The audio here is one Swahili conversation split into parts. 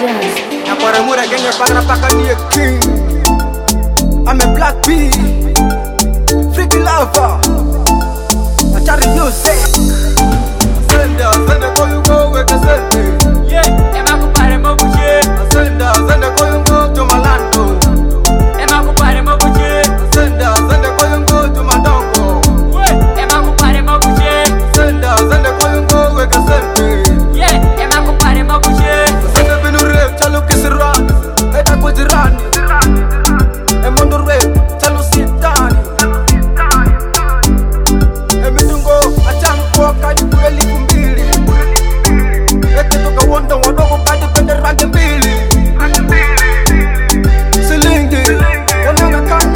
Jazz. Naparamura genye pangra paka niye king. I'm a black bee, freaky lover. I carry music. Senda koyungo weke sende. Yeah, ema kupare mobuche. Senda koyungo to malando. Ema kupare mobuche. Senda koyungo to madongo. Ema kupare mobuche. Senda koyungo weke sende. Yeah, ema kupare mobuche. Senda binure chalo kisirani, eta kujirani. Emondurwe chalo sitani. Emidungo acham kwa kadi kweli kumbili. Ete toka wanda wadogo kadi pende rangi mbili. Silingi wananga kani.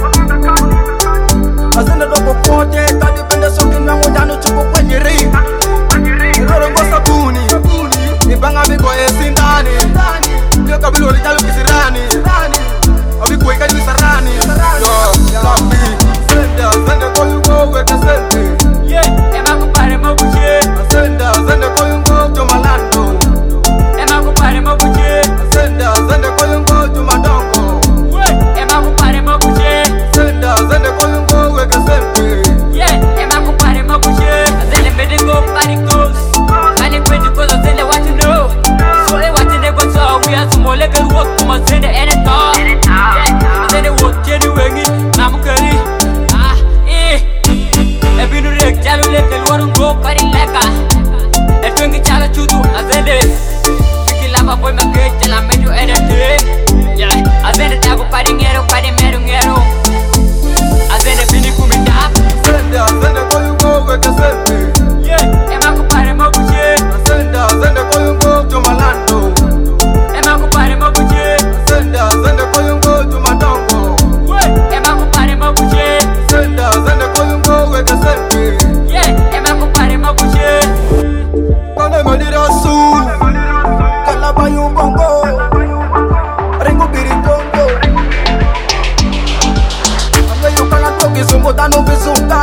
Azenda dogo kote kadi pende soki na wajano chuko kwenye ring. Rorongo sabuni nibanga biko esindani. Ndio kabilo lijalo kisirani. Abiko ikaju sarani. Yo lapi Senda koyungo weke sende. Yeah, ema kupare mobuche. Senda koyungo to malando. Ema kupare mobuche. Senda koyungo to madongo. Ema kupare mobuche. Senda koyungo weke sende. Yeah, ema kupare mobuche. Azende medingo parikos. Mani pedicos azende what you know. So they what they go so we are to molekel work to mazende anytime. Azende work jeni wengi namukari. Ebinu rek jalo lekel warungo kari leka. Etwengi chala chutu azende. Fiki lava boy magete la medio edete. Yeah, azende tago pari ngero pari meru ngero. Azende bini kumita. Senda koyungo weke sende. Yeah, ema kupare mobuche. Senda koyungo to malando. Ema kupare mobuche. Senda koyungo to madongo. Ema kupare mobuche. Senda koyungo weke sende. Yeah, ema kupare mobuche. Kone medira su kalaba yumbongo ringo birikongo ame yukana toki sumbo tanu bisunga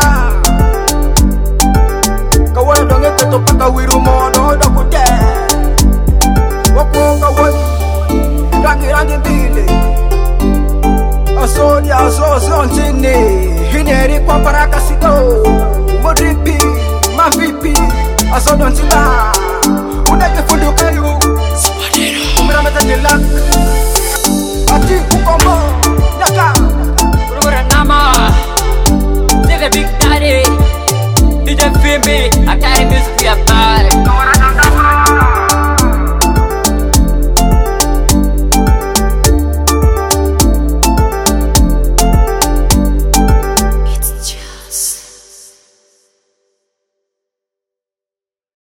kawana donge koto paka wiru mono dokute wakunga wani rangi mbili asodi asoso nchini hineri kwa baraka sido modripi mavipi asodo nchila uneke fundu kayu umira meta nilak ati kukombo nyaka Urura nama. Take a big daddy. DJ Fimbi. I carry music for your bad.